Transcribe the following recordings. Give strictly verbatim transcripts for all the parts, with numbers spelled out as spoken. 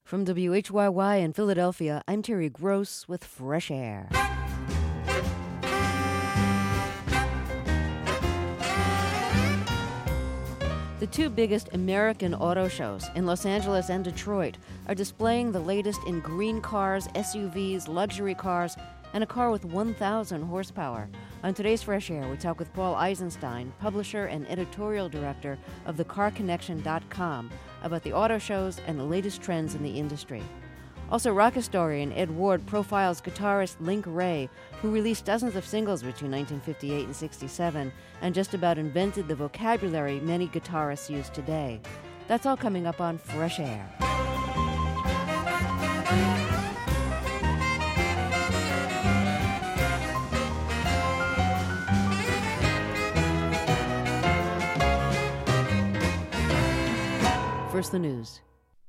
From W H Y Y in Philadelphia, I'm Terry Gross with Fresh Air. The two biggest American auto shows in Los Angeles and Detroit are displaying the latest in green cars, S U Vs, luxury cars, and a car with one thousand horsepower. On today's Fresh Air, we talk with Paul Eisenstein, publisher and editorial director of the car connection dot com, about the auto shows and the latest trends in the industry. Also, rock historian Ed Ward profiles guitarist Link Wray, who released dozens of singles between nineteen fifty-eight and sixty-seven and just about invented the vocabulary many guitarists use today. That's all coming up on Fresh Air. First, the news.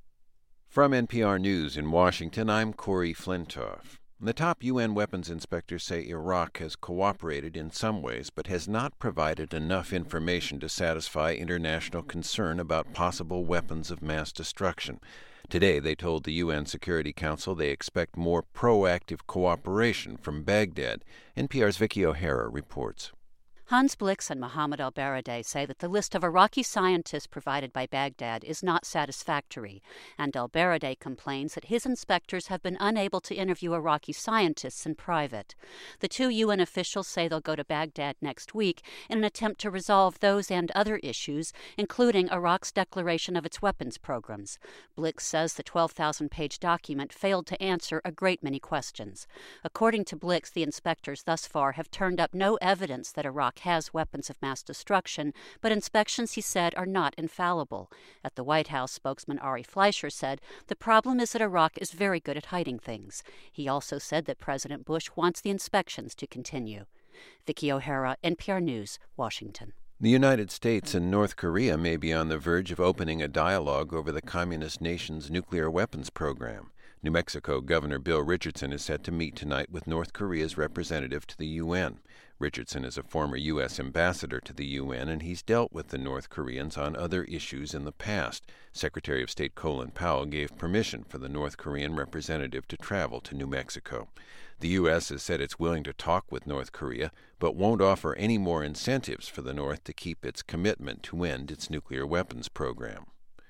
From N P R News in Washington, I'm Corey Flintoff. The top U N weapons inspectors say Iraq has cooperated in some ways, but has not provided enough information to satisfy international concern about possible weapons of mass destruction. Today, they told the U N Security Council they expect more proactive cooperation from Baghdad. N P R's Vicky O'Hara reports. Hans Blix and Mohammed al-Baradei say that the list of Iraqi scientists provided by Baghdad is not satisfactory, and al-Baradei complains that his inspectors have been unable to interview Iraqi scientists in private. The two U N officials say they'll go to Baghdad next week in an attempt to resolve those and other issues, including Iraq's declaration of its weapons programs. Blix says the twelve thousand page document failed to answer a great many questions. According to Blix, the inspectors thus far have turned up no evidence that Iraq has weapons of mass destruction, but inspections, he said, are not infallible. At the White House, spokesman Ari Fleischer said the problem is that Iraq is very good at hiding things. He also said that President Bush wants the inspections to continue. Vicky O'Hara, N P R News, Washington. The United States and North Korea may be on the verge of opening a dialogue over the communist nation's nuclear weapons program. New Mexico Governor Bill Richardson is set to meet tonight with North Korea's representative to the U N. Richardson is a former U S ambassador to the U N, and he's dealt with the North Koreans on other issues in the past. Secretary of State Colin Powell gave permission for the North Korean representative to travel to New Mexico. The U S has said it's willing to talk with North Korea, but won't offer any more incentives for the North to keep its commitment to end its nuclear weapons program.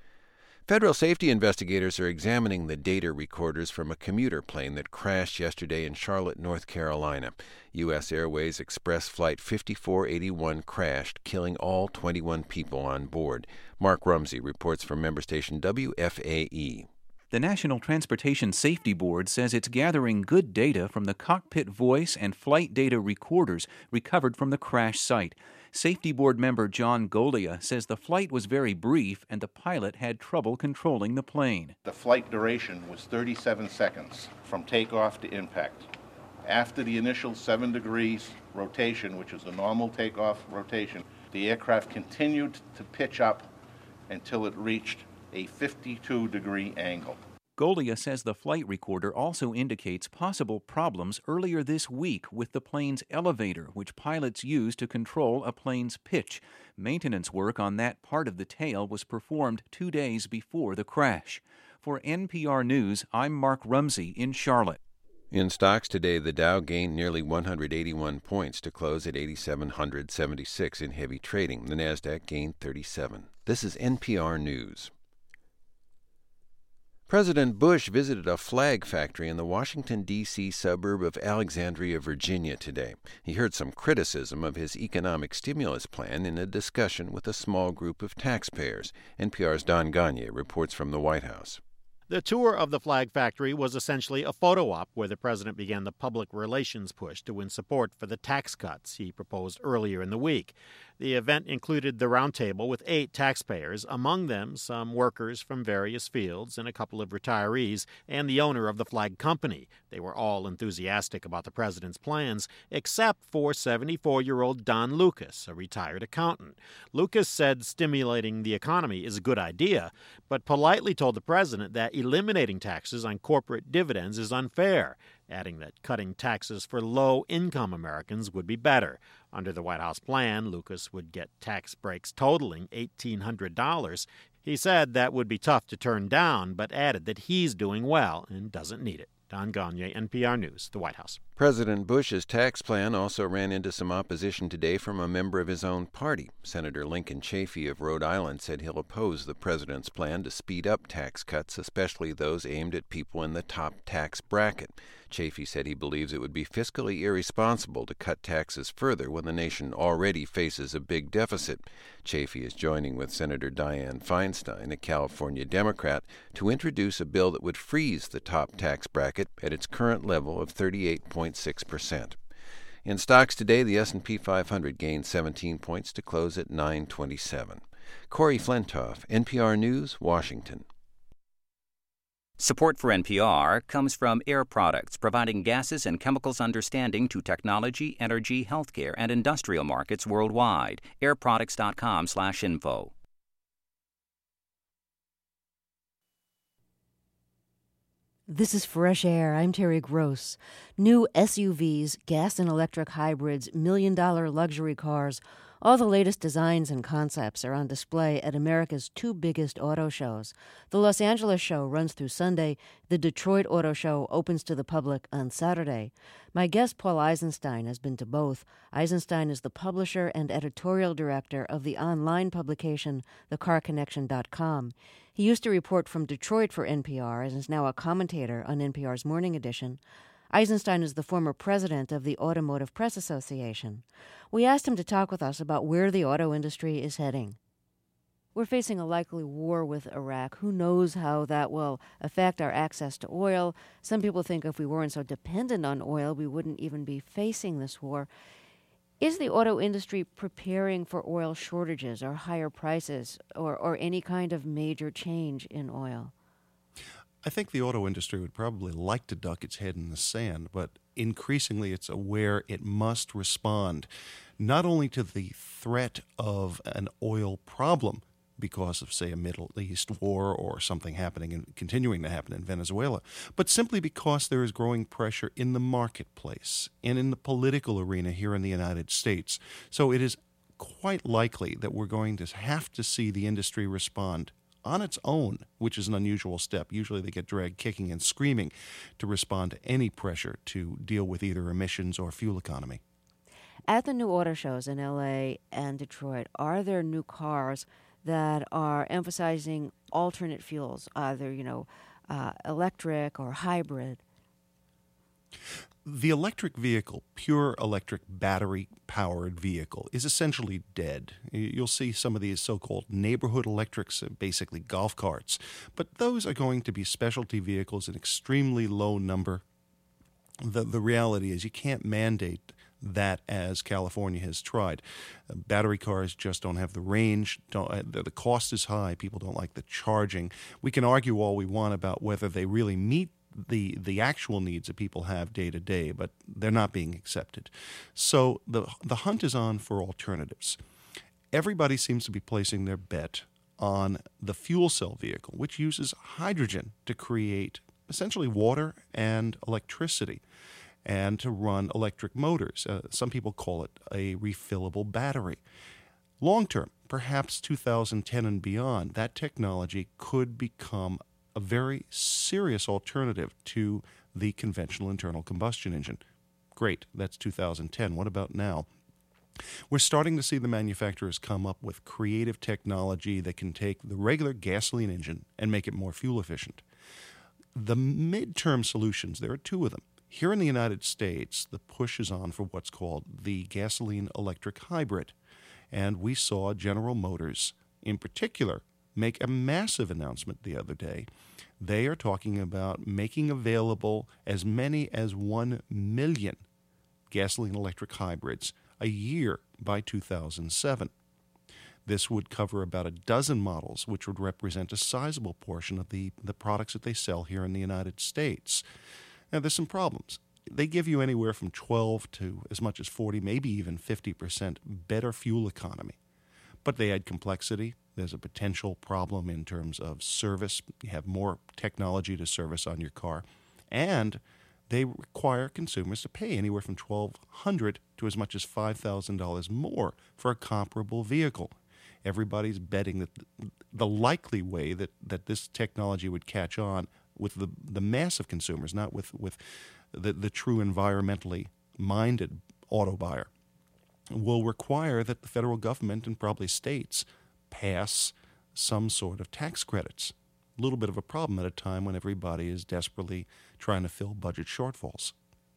Federal safety investigators are examining the data recorders from a commuter plane that crashed yesterday in Charlotte, North Carolina. U S Airways Express Flight fifty-four eighty-one crashed, killing all twenty-one people on board. Mark Rumsey reports from member station W F A E. The National Transportation Safety Board says it's gathering good data from the cockpit voice and flight data recorders recovered from the crash site. Safety Board member John Golia says the flight was very brief and the pilot had trouble controlling the plane. The flight duration was thirty-seven seconds from takeoff to impact. After the initial seven degrees rotation, which is a normal takeoff rotation, the aircraft continued to pitch up until it reached a fifty-two degree angle. Golia says the flight recorder also indicates possible problems earlier this week with the plane's elevator, which pilots use to control a plane's pitch. Maintenance work on that part of the tail was performed two days before the crash. For N P R News, I'm Mark Rumsey in Charlotte. In stocks today, the Dow gained nearly one hundred eighty-one points to close at eight thousand seven hundred seventy-six in heavy trading. The Nasdaq gained thirty-seven. This is N P R News. President Bush visited a flag factory in the Washington, D C suburb of Alexandria, Virginia today. He heard some criticism of his economic stimulus plan in a discussion with a small group of taxpayers. N P R's Don Gagne reports from the White House. The tour of the flag factory was essentially a photo op where the president began the public relations push to win support for the tax cuts he proposed earlier in the week. The event included the roundtable with eight taxpayers, among them some workers from various fields and a couple of retirees and the owner of the flag company. They were all enthusiastic about the president's plans, except for seventy-four-year-old Don Lucas, a retired accountant. Lucas said stimulating the economy is a good idea, but politely told the president that eliminating taxes on corporate dividends is unfair, adding that cutting taxes for low-income Americans would be better. Under the White House plan, Lucas would get tax breaks totaling eighteen hundred dollars. He said that would be tough to turn down, but added that he's doing well and doesn't need it. Don Gagné, N P R News, the White House. President Bush's tax plan also ran into some opposition today from a member of his own party. Senator Lincoln Chafee of Rhode Island said he'll oppose the president's plan to speed up tax cuts, especially those aimed at people in the top tax bracket. Chafee said he believes it would be fiscally irresponsible to cut taxes further when the nation already faces a big deficit. Chafee is joining with Senator Dianne Feinstein, a California Democrat, to introduce a bill that would freeze the top tax bracket at its current level of thirty-eight point six percent. In stocks today, the S and P five hundred gained seventeen points to close at nine twenty-seven. Corey Flintoff, N P R News, Washington. Support for N P R comes from Air Products, providing gases and chemicals understanding to technology, energy, healthcare, and industrial markets worldwide. airproducts.com slash info. This is Fresh Air. I'm Terry Gross. New S U Vs, gas and electric hybrids, million-dollar luxury cars, all the latest designs and concepts are on display at America's two biggest auto shows. The Los Angeles show runs through Sunday. The Detroit Auto Show opens to the public on Saturday. My guest, Paul Eisenstein, has been to both. Eisenstein is the publisher and editorial director of the online publication the car connection dot com. He used to report from Detroit for N P R and is now a commentator on N P R's Morning Edition. Eisenstein is the former president of the Automotive Press Association. We asked him to talk with us about where the auto industry is heading. We're facing a likely war with Iraq. Who knows how that will affect our access to oil? Some people think if we weren't so dependent on oil, we wouldn't even be facing this war. Is the auto industry preparing for oil shortages or higher prices or, or any kind of major change in oil? I think the auto industry would probably like to duck its head in the sand, but increasingly it's aware it must respond not only to the threat of an oil problem because of, say, a Middle East war or something happening and continuing to happen in Venezuela, but simply because there is growing pressure in the marketplace and in the political arena here in the United States. So it is quite likely that we're going to have to see the industry respond on its own, which is an unusual step. Usually they get dragged kicking and screaming to respond to any pressure to deal with either emissions or fuel economy. At the new auto shows in L A and Detroit, are there new cars that are emphasizing alternate fuels, either, you know, uh, electric or hybrid? The electric vehicle, pure electric battery-powered vehicle, is essentially dead. You'll see some of these so-called neighborhood electrics, basically golf carts, but those are going to be specialty vehicles in extremely low number. The, the reality is you can't mandate that as California has tried. Uh, battery cars just don't have the range. Don't, uh, the, the cost is high. People don't like the charging. We can argue all we want about whether they really meet the the actual needs that people have day to day, but they're not being accepted. So the the hunt is on for alternatives. Everybody seems to be placing their bet on the fuel cell vehicle, which uses hydrogen to create essentially water and electricity and to run electric motors. Uh, some people call it a refillable battery. Long term, perhaps two thousand ten and beyond, that technology could become a very serious alternative to the conventional internal combustion engine. Great, that's two thousand ten. What about now? We're starting to see the manufacturers come up with creative technology that can take the regular gasoline engine and make it more fuel efficient. The midterm solutions, there are two of them. Here in the United States, the push is on for what's called the gasoline-electric hybrid. And we saw General Motors, in particular, make a massive announcement the other day. They are talking about making available as many as one million gasoline-electric hybrids a year by two thousand seven. This would cover about a dozen models, which would represent a sizable portion of the, the products that they sell here in the United States. Now, there's some problems. They give you anywhere from twelve to as much as forty, maybe even fifty percent better fuel economy. But they add complexity. There's a potential problem in terms of service. You have more technology to service on your car. And they require consumers to pay anywhere from twelve hundred dollars to as much as five thousand dollars more for a comparable vehicle. Everybody's betting that the likely way that, that this technology would catch on with the, the mass of consumers, not with, with the, the true environmentally minded auto buyer, will require that the federal government and probably states pass some sort of tax credits. A little bit of a problem at a time when everybody is desperately trying to fill budget shortfalls.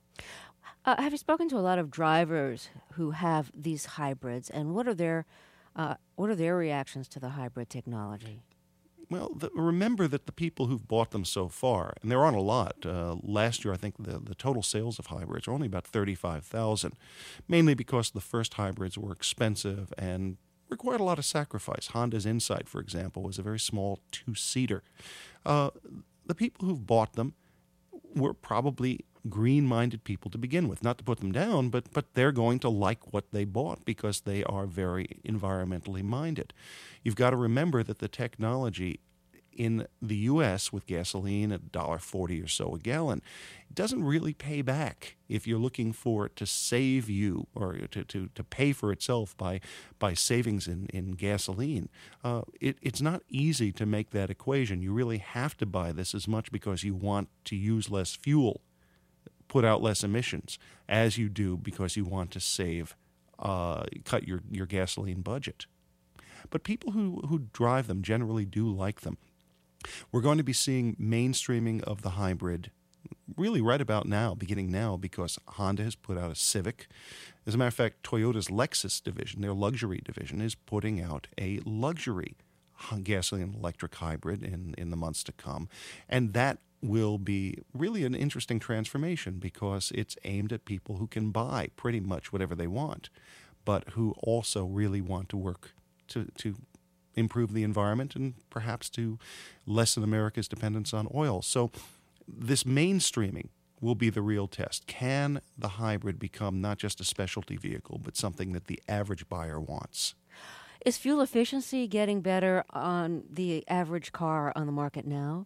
Uh, have you spoken to a lot of drivers who have these hybrids, and what are their uh, what are their reactions to the hybrid technology? Well, the, remember that the people who've bought them so far, and there aren't a lot. Uh, last year, I think the, the total sales of hybrids are only about thirty-five thousand, mainly because the first hybrids were expensive and required a lot of sacrifice. Honda's Insight, for example, was a very small two-seater. Uh, the people who've bought them were probably green-minded people to begin with. Not to put them down, but but they're going to like what they bought because they are very environmentally minded. You've got to remember that the technology in the U S with gasoline at one dollar forty or so a gallon, it doesn't really pay back if you're looking for it to save you or to, to, to pay for itself by by savings in, in gasoline. Uh, it, it's not easy to make that equation. You really have to buy this as much because you want to use less fuel, put out less emissions, as you do because you want to save, uh, cut your, your gasoline budget. But people who, who drive them generally do like them. We're going to be seeing mainstreaming of the hybrid really right about now, beginning now, because Honda has put out a Civic. As a matter of fact, Toyota's Lexus division, their luxury division, is putting out a luxury gasoline and electric hybrid in, in the months to come. And that will be really an interesting transformation because it's aimed at people who can buy pretty much whatever they want, but who also really want to work to, to improve the environment and perhaps to lessen America's dependence on oil. So this mainstreaming will be the real test. Can the hybrid become not just a specialty vehicle, but something that the average buyer wants? Is fuel efficiency getting better on the average car on the market now?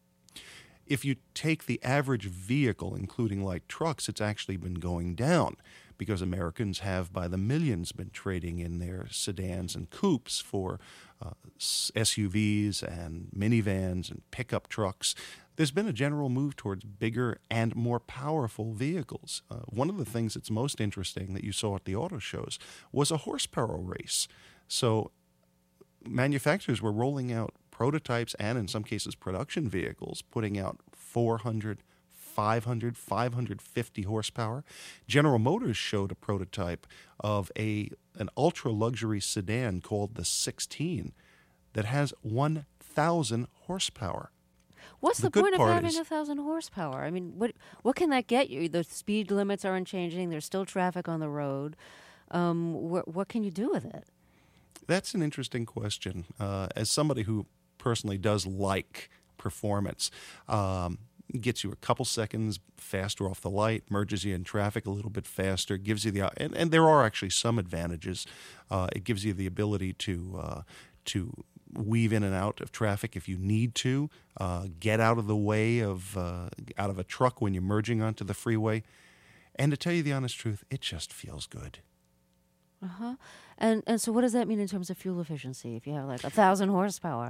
If you take the average vehicle, including light trucks, it's actually been going down because Americans have by the millions been trading in their sedans and coupes for uh, S U Vs and minivans and pickup trucks. There's been a general move towards bigger and more powerful vehicles. Uh, one of the things that's most interesting that you saw at the auto shows was a horsepower race. So manufacturers were rolling out prototypes and in some cases production vehicles, putting out four hundred, five hundred, five hundred fifty horsepower. General Motors showed a prototype of a an ultra-luxury sedan called the sixteen that has one thousand horsepower. What's the, the point of having is, a thousand horsepower? I mean, what what can that get you? The speed limits aren't changing. There's still traffic on the road. Um, wh- what can you do with it? That's an interesting question. Uh, as somebody who personally does like performance, um, gets you a couple seconds faster off the light, merges you in traffic a little bit faster, gives you the and, and there are actually some advantages. Uh, it gives you the ability to uh, to weave in and out of traffic if you need to, uh, get out of the way of uh, out of a truck when you're merging onto the freeway. And to tell you the honest truth, it just feels good. Uh huh. And and so, what does that mean in terms of fuel efficiency? If you have like a thousand horsepower.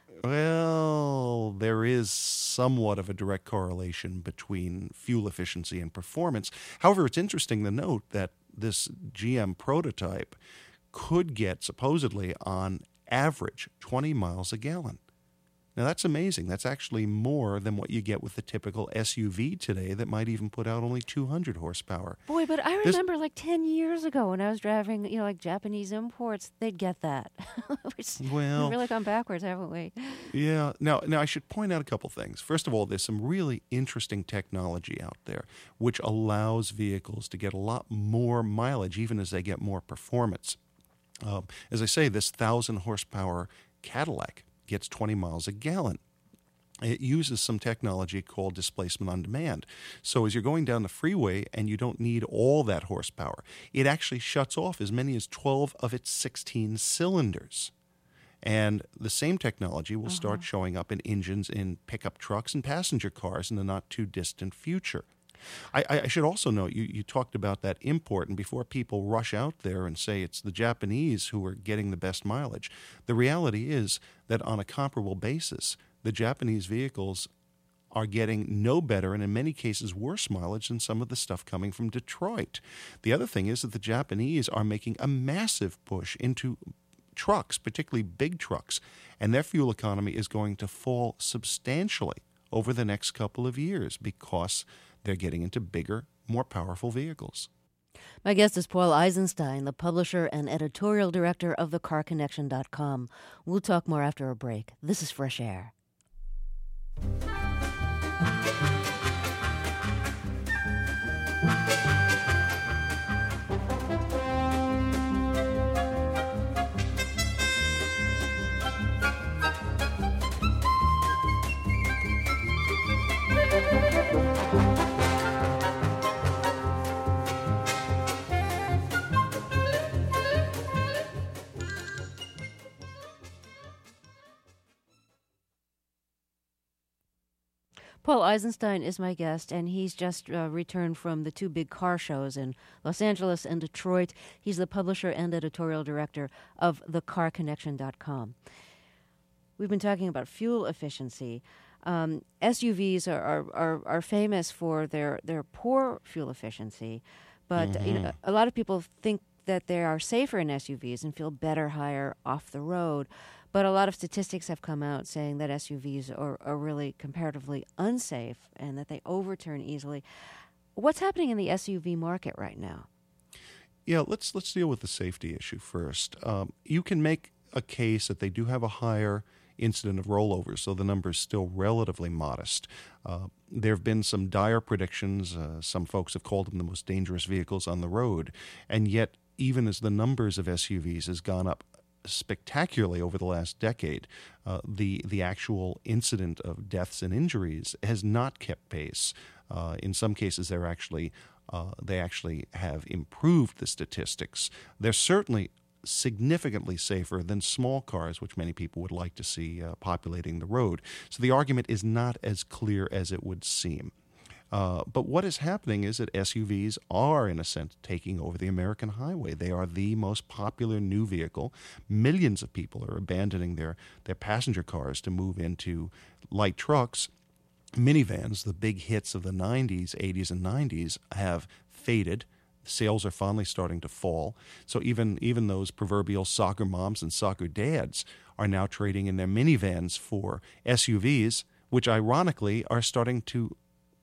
Well, there is somewhat of a direct correlation between fuel efficiency and performance. However, it's interesting to note that this G M prototype could get supposedly on average twenty miles a gallon. Now, that's amazing. That's actually more than what you get with the typical S U V today that might even put out only two hundred horsepower. Boy, but I This- remember like ten years ago when I was driving, you know, like Japanese imports, they'd get that. We've Well- really gone backwards, haven't we? Yeah. Now, now I should point out a couple things. First of all, there's some really interesting technology out there which allows vehicles to get a lot more mileage even as they get more performance. Um, as I say, this one thousand horsepower Cadillac gets twenty miles a gallon. It uses some technology called displacement on demand. So as you're going down the freeway and you don't need all that horsepower, it actually shuts off as many as twelve of its sixteen cylinders. And the same technology will start showing up in engines in pickup trucks and passenger cars in the not too distant future. I, I should also note, you, you talked about that import, and before people rush out there and say it's the Japanese who are getting the best mileage, the reality is that on a comparable basis, the Japanese vehicles are getting no better and in many cases worse mileage than some of the stuff coming from Detroit. The other thing is that the Japanese are making a massive push into trucks, particularly big trucks, and their fuel economy is going to fall substantially over the next couple of years because they're getting into bigger, more powerful vehicles. My guest is Paul Eisenstein, the publisher and editorial director of the car connection dot com. We'll talk more after a break. This is Fresh Air. Paul Eisenstein is my guest, and he's just uh, returned from the two big car shows in Los Angeles and Detroit. He's the publisher and editorial director of the car connection dot com. We've been talking about fuel efficiency. Um, S U Vs are, are, are, are famous for their, their poor fuel efficiency, but mm-hmm. you know, a lot of people think that they are safer in S U Vs and feel better, higher off the road. But a lot of statistics have come out saying that S U Vs are, are really comparatively unsafe and that they overturn easily. What's happening in the S U V market right now? Yeah, let's let's deal with the safety issue first. Um, you can make a case that they do have a higher incident of rollovers, so the number is still relatively modest. Uh, there have been some dire predictions. Uh, some folks have called them the most dangerous vehicles on the road. And yet, even as the numbers of S U Vs has gone up spectacularly over the last decade, uh, the the actual incident of deaths and injuries has not kept pace. Uh, in some cases, they're actually uh, they actually have improved the statistics. They're certainly significantly safer than small cars, which many people would like to see uh, populating the road. So the argument is not as clear as it would seem. Uh, but what is happening is that S U Vs are, in a sense, taking over the American highway. They are the most popular new vehicle. Millions of people are abandoning their, their passenger cars to move into light trucks. Minivans, the big hits of the nineties, eighties, and nineties, have faded. Sales are finally starting to fall. So even, even those proverbial soccer moms and soccer dads are now trading in their minivans for S U Vs, which ironically are starting to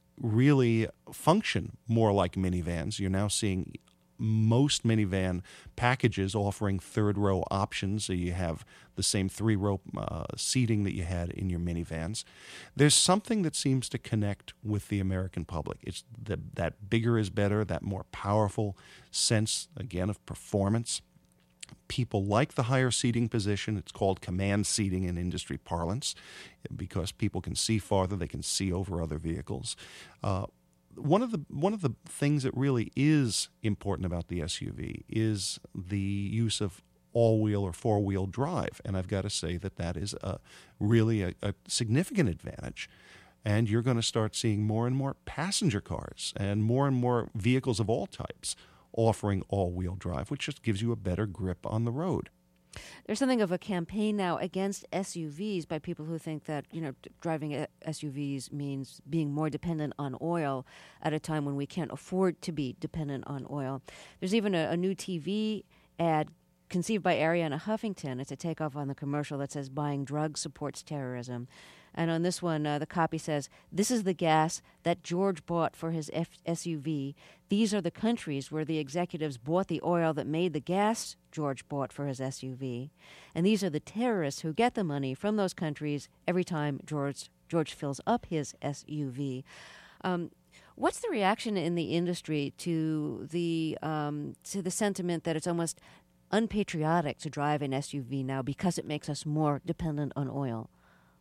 really function more like minivans. You're now seeing most minivan packages offering third row options, so you have the same three row uh, seating that you had in your minivans. There's something that seems to connect with the American public. It's the, that bigger is better, that more powerful sense, again, of performance. People like the higher seating position. It's called command seating in industry parlance because people can see farther, they can see over other vehicles. Uh, one of the one of the things that really is important about the S U V is the use of all-wheel or four-wheel drive, and I've got to say that that is a, really a, a significant advantage. And you're going to start seeing more and more passenger cars and more and more vehicles of all types offering all-wheel drive, which just gives you a better grip on the road. There's something of a campaign now against S U Vs by people who think that, you know, driving S U Vs means being more dependent on oil at a time when we can't afford to be dependent on oil. There's even a, a new T V ad conceived by Arianna Huffington. It's a takeoff on the commercial that says buying drugs supports terrorism. And on this one, uh, the copy says, "This is the gas that George bought for his F- S U V. These are the countries where the executives bought the oil that made the gas George bought for his S U V. And these are the terrorists who get the money from those countries every time George George fills up his S U V." Um, what's the reaction in the industry to the um, to the sentiment that it's almost unpatriotic to drive an S U V now because it makes us more dependent on oil?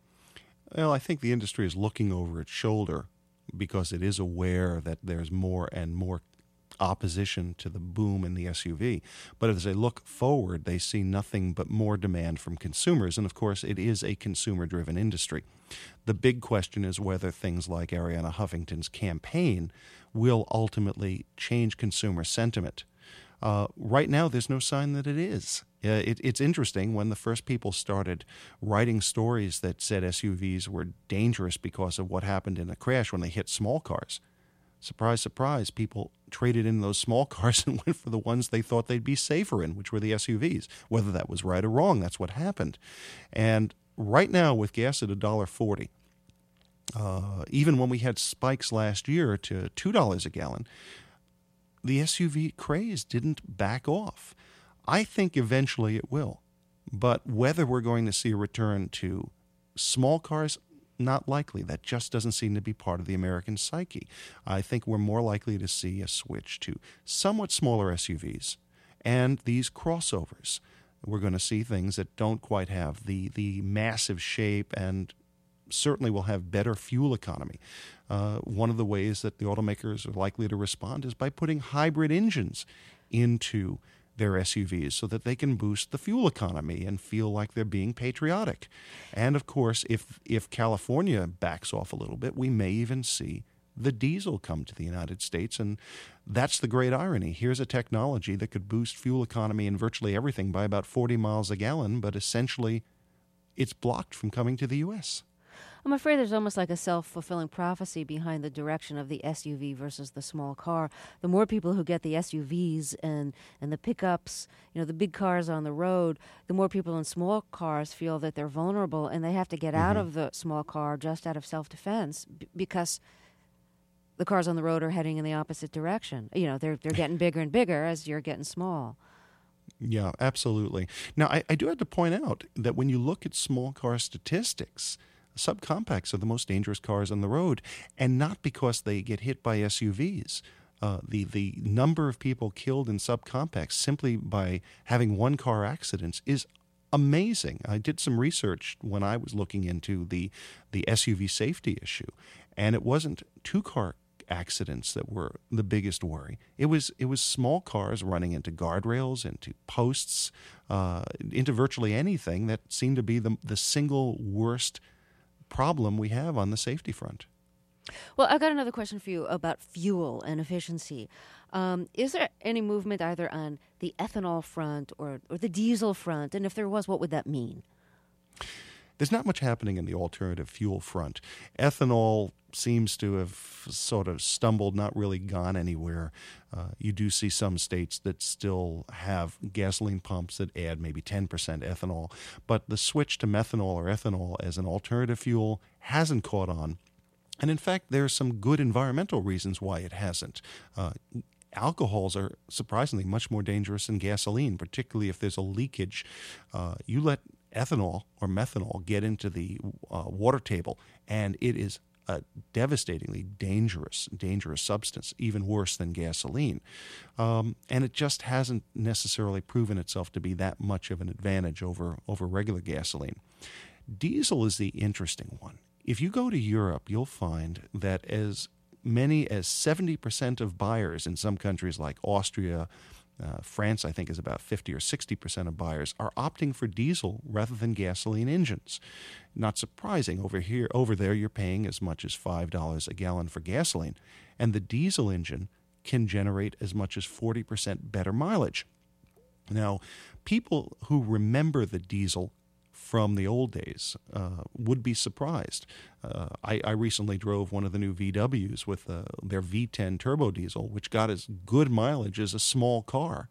Well, I think the industry is looking over its shoulder because it is aware that there's more and more opposition to the boom in the S U V. But as they look forward, they see nothing but more demand from consumers. And of course, it is a consumer-driven industry. The big question is whether things like Arianna Huffington's campaign will ultimately change consumer sentiment. Uh, right now, there's no sign that it is. Uh, it, it's interesting, when the first people started writing stories that said S U Vs were dangerous because of what happened in a crash when they hit small cars. Surprise, surprise, people traded in those small cars and went for the ones they thought they'd be safer in, which were the S U Vs. Whether that was right or wrong, that's what happened. And right now, with gas at one dollar forty, uh, even when we had spikes last year to two dollars a gallon, the S U V craze didn't back off. I think eventually it will. But whether we're going to see a return to small cars, not likely. That just doesn't seem to be part of the American psyche. I think we're more likely to see a switch to somewhat smaller S U Vs and these crossovers. We're going to see things that don't quite have the, the massive shape and certainly will have better fuel economy. Uh, one of the ways that the automakers are likely to respond is by putting hybrid engines into their S U Vs so that they can boost the fuel economy and feel like they're being patriotic. And of course, if if California backs off a little bit, we may even see the diesel come to the United States. And that's the great irony. Here's a technology that could boost fuel economy in virtually everything by about forty miles a gallon, but essentially it's blocked from coming to the U S. I'm afraid there's almost like a self-fulfilling prophecy behind the direction of the S U V versus the small car. The more people who get the S U Vs and, and the pickups, you know, the big cars on the road, the more people in small cars feel that they're vulnerable and they have to get mm-hmm. out of the small car just out of self-defense b- because the cars on the road are heading in the opposite direction. You know, they're they're getting bigger and bigger as you're getting small. Yeah, absolutely. Now, I, I do have to point out that when you look at small car statistics, subcompacts are the most dangerous cars on the road, and not because they get hit by S U Vs. Uh, the, the number of people killed in subcompacts simply by having one-car accidents is amazing. I did some research when I was looking into the, the S U V safety issue, and it wasn't two-car accidents that were the biggest worry. It was it was small cars running into guardrails, into posts, uh, into virtually anything that seemed to be the the single worst problem we have on the safety front. Well, I've got another question for you about fuel and efficiency. Um, is there any movement either on the ethanol front or, or the diesel front? And if there was, what would that mean? There's not much happening in the alternative fuel front. Ethanol seems to have sort of stumbled, not really gone anywhere. Uh, you do see some states that still have gasoline pumps that add maybe ten percent ethanol, but the switch to methanol or ethanol as an alternative fuel hasn't caught on. And in fact, there are some good environmental reasons why it hasn't. Uh, Alcohols are surprisingly much more dangerous than gasoline, particularly if there's a leakage. Uh, you let ethanol or methanol get into the uh, water table, and it is a devastatingly dangerous, dangerous substance, even worse than gasoline. Um, and it just hasn't necessarily proven itself to be that much of an advantage over, over regular gasoline. Diesel is the interesting one. If you go to Europe, you'll find that as many as seventy percent of buyers in some countries like Austria, uh, France, I think, is about fifty or sixty percent of buyers are opting for diesel rather than gasoline engines. Not surprising. Over here, over there, you're paying as much as five dollars a gallon for gasoline, and the diesel engine can generate as much as forty percent better mileage. Now, people who remember the diesel from the old days uh, would be surprised. Uh, I, I recently drove one of the new V Ws with uh, their V ten turbo diesel, which got as good mileage as a small car,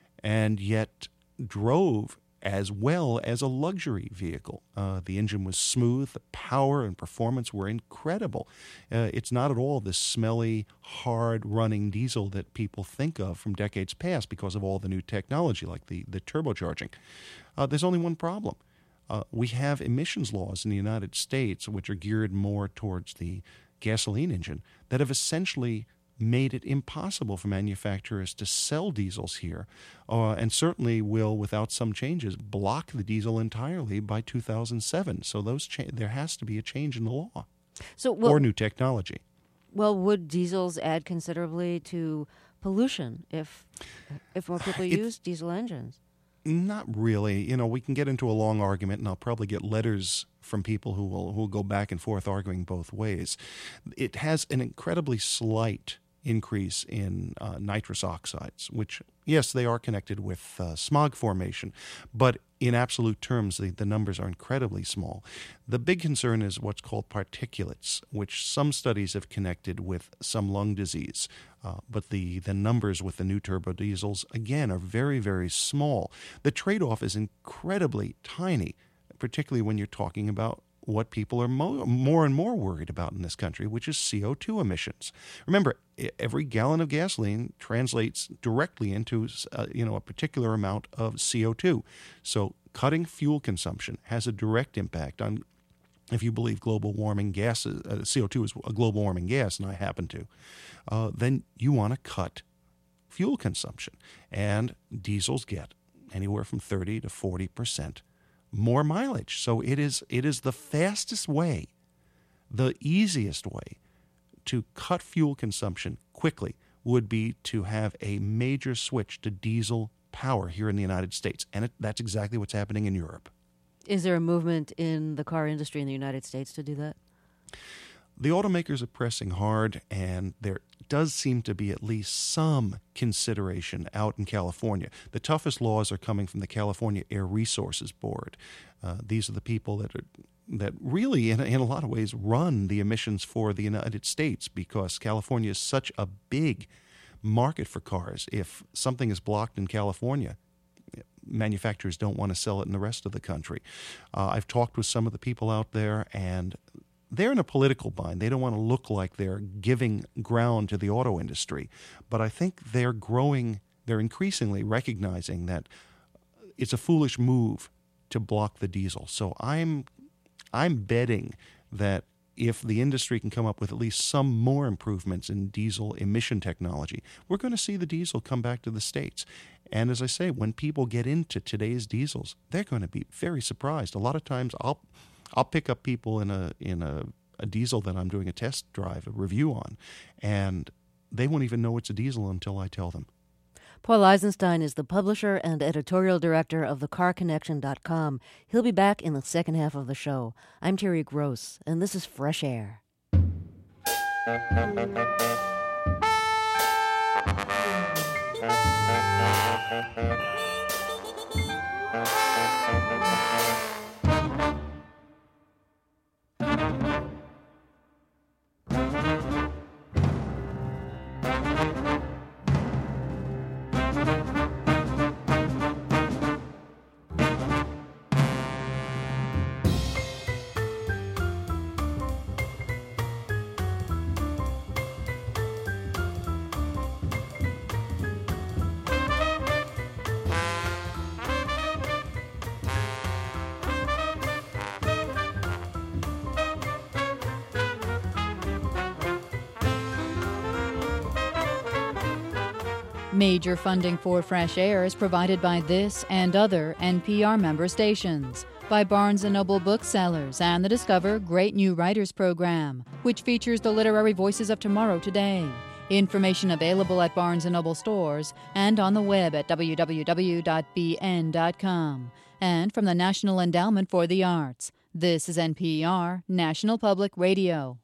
and yet drove as well as a luxury vehicle. Uh, the engine was smooth, the power and performance were incredible. Uh, it's not at all the smelly, hard-running diesel that people think of from decades past because of all the new technology like the, the turbocharging. Uh, there's only one problem. Uh, we have emissions laws in the United States which are geared more towards the gasoline engine that have essentially made it impossible for manufacturers to sell diesels here, uh, and certainly will, without some changes, block the diesel entirely by two thousand seven. So those cha- there has to be a change in the law, so, well, or new technology. Well, would diesels add considerably to pollution if if more people It- use diesel engines? Not really. You know, we can get into a long argument, and I'll probably get letters from people who will who will go back and forth arguing both ways. It has an incredibly slight increase in uh, nitrous oxides, which, yes, they are connected with uh, smog formation, but in absolute terms, the, the numbers are incredibly small. The big concern is what's called particulates, which some studies have connected with some lung disease. Uh, but the, the numbers with the new turbo diesels, again, are very, very small. The trade-off is incredibly tiny, particularly when you're talking about what people are mo- more and more worried about in this country, which is C O two emissions. Remember, every gallon of gasoline translates directly into uh, you know a particular amount of C O two. So cutting fuel consumption has a direct impact on, if you believe global warming gases, uh, C O two is a global warming gas, and I happen to, uh, then you want to cut fuel consumption. And diesels get anywhere from thirty to forty percent more mileage. So it is it is the fastest way, the easiest way to cut fuel consumption quickly would be to have a major switch to diesel power here in the United States. And it, that's exactly what's happening in Europe. Is there a movement in the car industry in the United States to do that? The automakers are pressing hard, and there does seem to be at least some consideration out in California. The toughest laws are coming from the California Air Resources Board. Uh, these are the people that are that really, in a, in a lot of ways, run the emissions for the United States, because California is such a big market for cars. If something is blocked in California, manufacturers don't want to sell it in the rest of the country. Uh, I've talked with some of the people out there, and they're in a political bind. They don't want to look like they're giving ground to the auto industry. But I think they're growing, they're increasingly recognizing that it's a foolish move to block the diesel. So I'm I'm betting that if the industry can come up with at least some more improvements in diesel emission technology, we're going to see the diesel come back to the States. And as I say, when people get into today's diesels, they're going to be very surprised. A lot of times I'll I'll pick up people in a in a, a diesel that I'm doing a test drive, a review on, and they won't even know it's a diesel until I tell them. Paul Eisenstein is the publisher and editorial director of the car connection dot com. He'll be back in the second half of the show. I'm Terry Gross, and this is Fresh Air. Major funding for Fresh Air is provided by this and other N P R member stations, by Barnes and Noble Booksellers and the Discover Great New Writers program, which features the literary voices of tomorrow today. Information available at Barnes and Noble stores and on the web at w w w dot b n dot com. And from the National Endowment for the Arts, this is N P R, National Public Radio.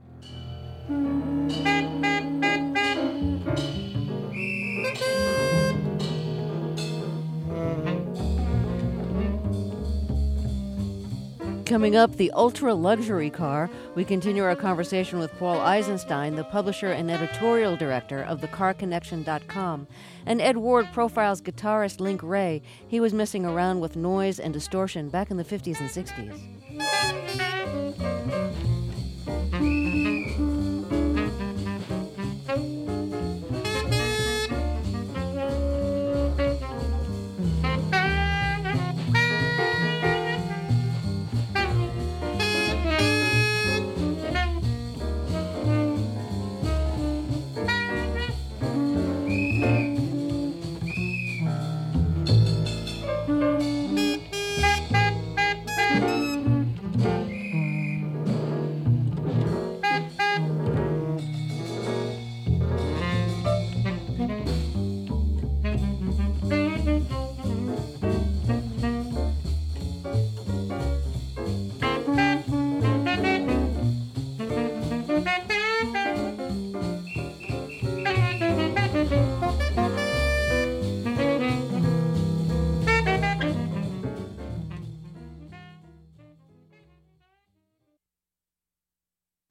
Coming up, the ultra-luxury car. We continue our conversation with Paul Eisenstein, the publisher and editorial director of the car connection dot com. And Ed Ward profiles guitarist Link Wray. He was messing around with noise and distortion back in the fifties and sixties.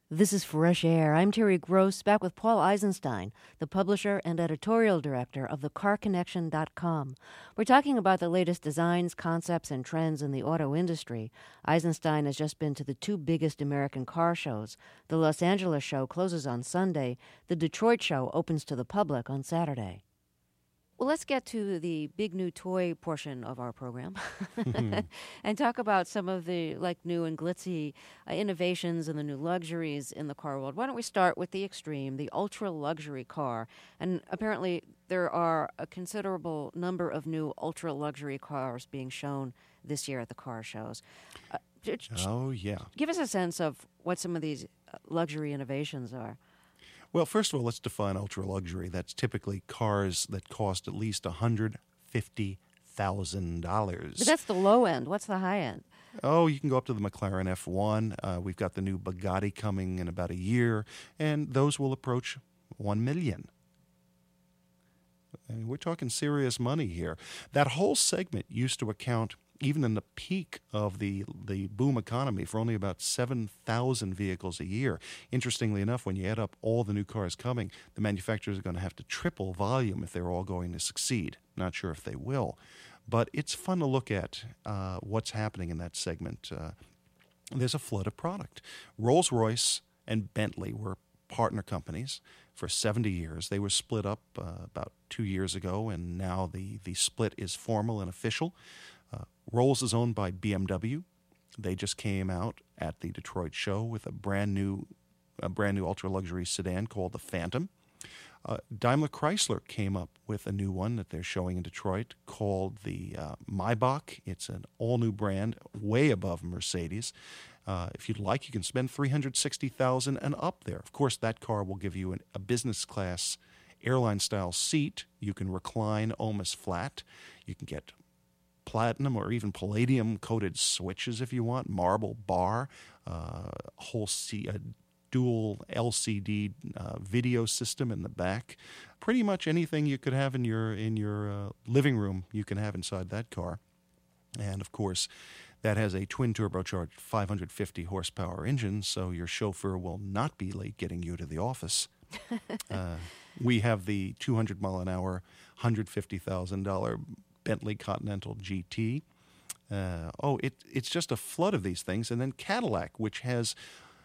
This is Fresh Air. I'm Terry Gross, back with Paul Eisenstein, the publisher and editorial director of the car connection dot com. We're talking about the latest designs, concepts, and trends in the auto industry. Eisenstein has just been to the two biggest American car shows. The Los Angeles show closes on Sunday. The Detroit show opens to the public on Saturday. Well, let's get to the big new toy portion of our program and talk about some of the like new and glitzy uh, innovations and the new luxuries in the car world. Why don't we start with the extreme, the ultra luxury car? And apparently there are a considerable number of new ultra luxury cars being shown this year at the car shows. Uh, oh, yeah. Give us a sense of what some of these luxury innovations are. Well, first of all, let's define ultra-luxury. That's typically cars that cost at least one hundred fifty thousand dollars. But that's the low end. What's the high end? Oh, you can go up to the McLaren F one. Uh, we've got the new Bugatti coming in about a year, and those will approach one million dollars. I mean, we're talking serious money here. That whole segment used to account, even in the peak of the the boom economy, for only about seven thousand vehicles a year. Interestingly enough, when you add up all the new cars coming, the manufacturers are going to have to triple volume if they're all going to succeed. Not sure if they will. But it's fun to look at uh, what's happening in that segment. Uh, there's a flood of product. Rolls-Royce and Bentley were partner companies for seventy years. They were split up uh, about two years ago, and now the, the split is formal and official. Uh, Rolls is owned by B M W. They just came out at the Detroit show with a brand new, a brand new ultra luxury sedan called the Phantom. Uh, Daimler Chrysler came up with a new one that they're showing in Detroit called the uh, Maybach. It's an all new brand, way above Mercedes. Uh, if you'd like, you can spend three hundred sixty thousand dollars and up there. Of course, that car will give you an, a business class airline style seat. You can recline almost flat. You can get platinum or even palladium coated switches if you want, marble bar, uh, whole C, a dual L C D uh, video system in the back. Pretty much anything you could have in your in your uh, living room, you can have inside that car. And of course, that has a twin turbocharged five hundred fifty horsepower engine, so your chauffeur will not be late getting you to the office. uh, we have the two hundred mile an hour, one hundred fifty thousand dollars Bentley Continental G T. Uh, oh, it, it's just a flood of these things. And then Cadillac, which has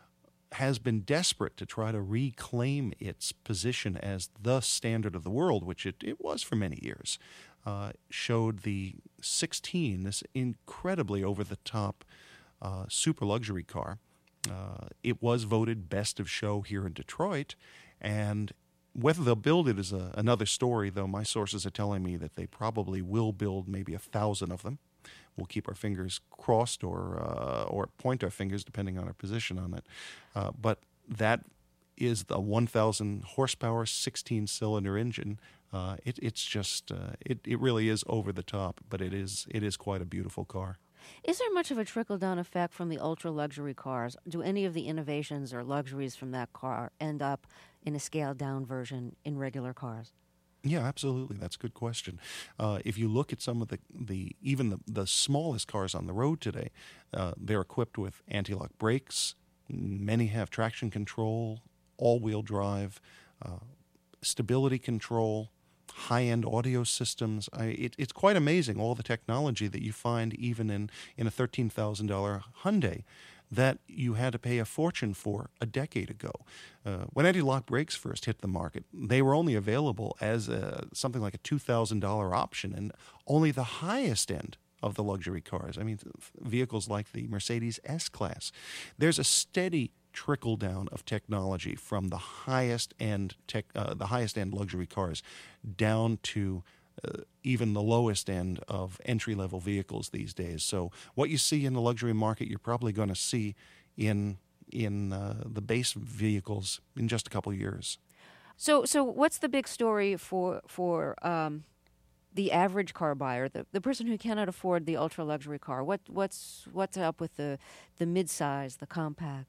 has been desperate to try to reclaim its position as the standard of the world, which it, it was for many years, uh, showed the sixteen, this incredibly over-the-top uh, super luxury car. Uh, it was voted best of show here in Detroit, and whether they'll build it is a, another story, though my sources are telling me that they probably will build maybe a thousand of them. We'll keep our fingers crossed or uh, or point our fingers depending on our position on it. Uh, but that is the one thousand horsepower, sixteen cylinder engine. Uh, it, it's just uh, it it really is over the top, but it is it is quite a beautiful car. Is there much of a trickle-down effect from the ultra-luxury cars? Do any of the innovations or luxuries from that car end up in a scaled-down version in regular cars? Yeah, absolutely. That's a good question. Uh, if you look at some of the, the even the, the smallest cars on the road today, uh, they're equipped with anti-lock brakes. Many have traction control, all-wheel drive, uh, stability control, high-end audio systems. I, it, it's quite amazing, all the technology that you find even in, in a thirteen thousand dollars Hyundai that you had to pay a fortune for a decade ago. Uh, when anti-lock brakes first hit the market, they were only available as a, something like a two thousand dollars option, and only the highest end of the luxury cars. I mean, vehicles like the Mercedes S-Class. There's a steady trickle down of technology from the highest end tech, uh, the highest end luxury cars down to uh, even the lowest end of entry-level vehicles these days. So what you see in the luxury market, you're probably going to see in in uh, the base vehicles in just a couple of years. So, so what's the big story for for um, the average car buyer, the the person who cannot afford the ultra luxury car? What what's what's up with the the midsize, the compact?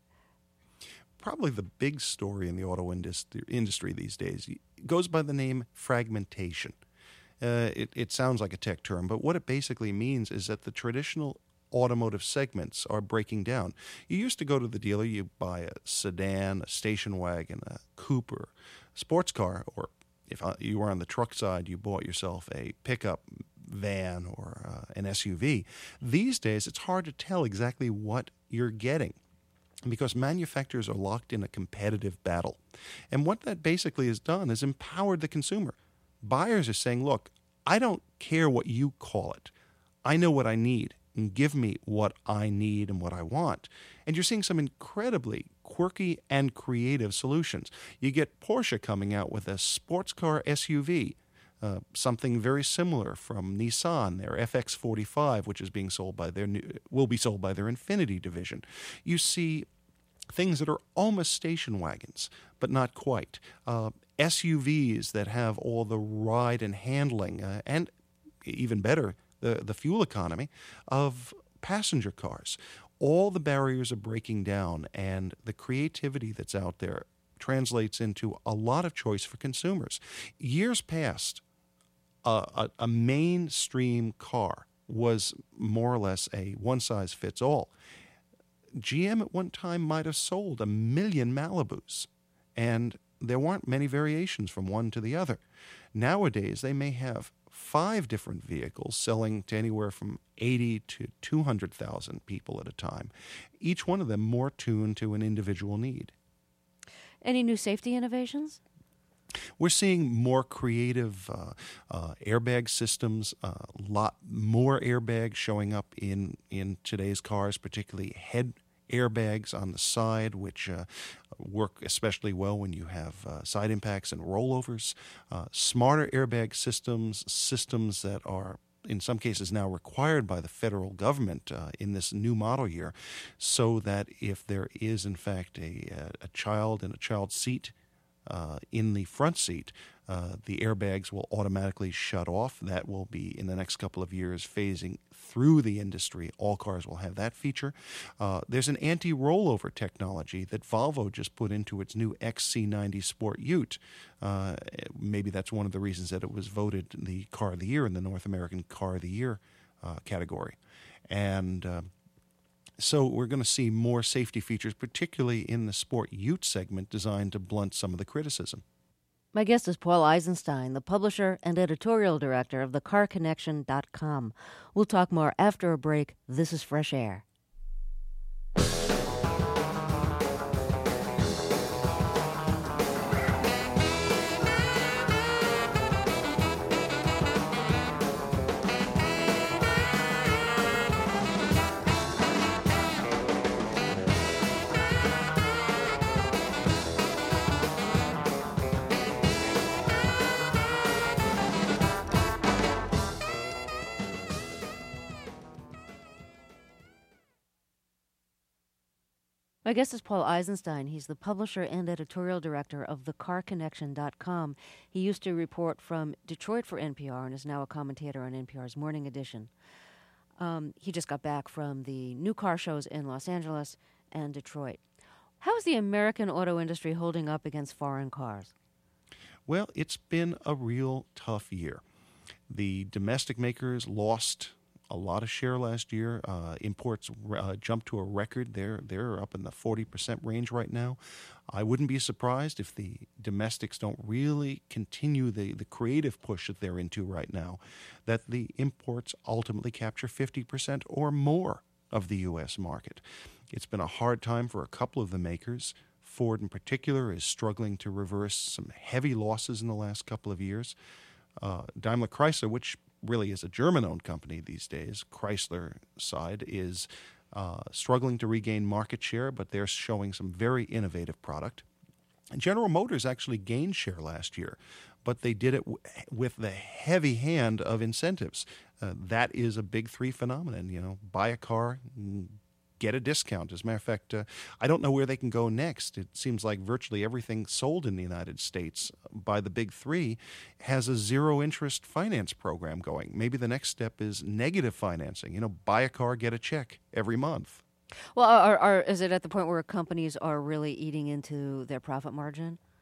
Probably the big story in the auto industry, industry these days goes by the name fragmentation. Uh, it, it sounds like a tech term, but what it basically means is that the traditional automotive segments are breaking down. You used to go to the dealer, you buy a sedan, a station wagon, a coupe, or a sports car, or if you were on the truck side, you bought yourself a pickup van or uh, an S U V. These days, it's hard to tell exactly what you're getting because manufacturers are locked in a competitive battle. And what that basically has done is empowered the consumer. Buyers are saying, look, I don't care what you call it. I know what I need, and give me what I need and what I want. And you're seeing some incredibly quirky and creative solutions. You get Porsche coming out with a sports car S U V, uh, something very similar from Nissan, their F X forty-five, which is being sold by their new, will be sold by their Infiniti division. You see things that are almost station wagons, but not quite. Uh, S U Vs that have all the ride and handling, uh, and even better, the, the fuel economy of passenger cars. All the barriers are breaking down, and the creativity that's out there translates into a lot of choice for consumers. Years past, uh, a, a mainstream car was more or less a one-size-fits-all. G M at one time might have sold a million Malibus, and there weren't many variations from one to the other. Nowadays, they may have five different vehicles selling to anywhere from eighty to two hundred thousand people at a time, each one of them more tuned to an individual need. Any new safety innovations? We're seeing more creative uh, uh, airbag systems, a uh, lot more airbags showing up in, in today's cars, particularly head airbags on the side, which uh, work especially well when you have uh, side impacts and rollovers. Uh, smarter airbag systems, systems that are in some cases now required by the federal government uh, in this new model year, so that if there is in fact a, a child in a child seat uh, in the front seat, uh, the airbags will automatically shut off. That will be in the next couple of years phasing through the industry. All cars will have that feature. Uh, there's an anti-rollover technology that Volvo just put into its new X C ninety Sport Ute. Uh, maybe that's one of the reasons that it was voted the Car of the Year in the North American Car of the Year uh, category. And uh, so we're going to see more safety features, particularly in the Sport Ute segment, designed to blunt some of the criticism. My guest is Paul Eisenstein, the publisher and editorial director of the car connection dot com. We'll talk more after a break. This is Fresh Air. My guest is Paul Eisenstein. He's the publisher and editorial director of the car connection dot com. He used to report from Detroit for N P R and is now a commentator on N P R's Morning Edition. Um, he just got back from the new car shows in Los Angeles and Detroit. How is the American auto industry holding up against foreign cars? Well, it's been a real tough year. The domestic makers lost a lot of share last year. Uh, imports uh, jumped to a record. They're, they're up in the forty percent range right now. I wouldn't be surprised if the domestics don't really continue the, the creative push that they're into right now, that the imports ultimately capture fifty percent or more of the U S market. It's been a hard time for a couple of the makers. Ford in particular is struggling to reverse some heavy losses in the last couple of years. Uh, Daimler Chrysler, which really is a German-owned company these days, Chrysler side, is uh, struggling to regain market share, but they're showing some very innovative product. And General Motors actually gained share last year, but they did it w- with the heavy hand of incentives. Uh, that is a big three phenomenon. You know, buy a car, get a discount. As a matter of fact, uh, I don't know where they can go next. It seems like virtually everything sold in the United States by the big three has a zero-interest finance program going. Maybe the next step is negative financing. You know, buy a car, get a check every month. Well, are, are, is it at the point where companies are really eating into their profit margin?